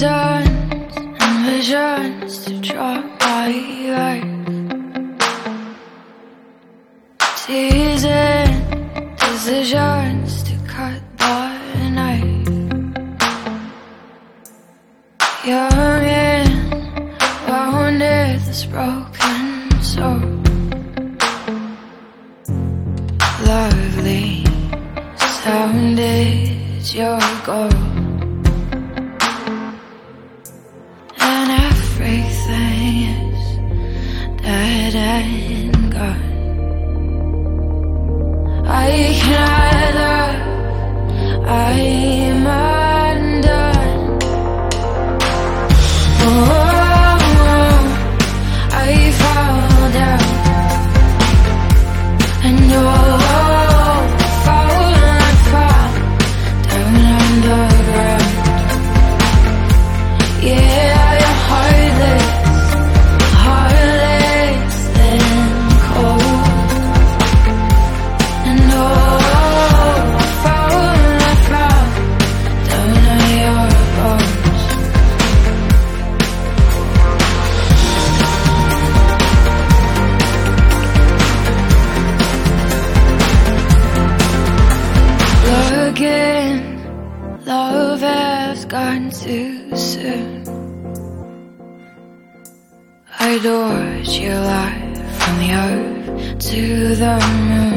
Visions and visions to drop my life, teasing decisions to cut the knife. Young and wounded, this broken soul. Lovely sound is your goal, and everything is dead and gone. I cannot love, I'm undone. Oh, I fall down, and fall down underground. Yeah, you're heartless and cold. And fall down on your bones. Again, love has gone too soon. I adored your life from the earth to the moon.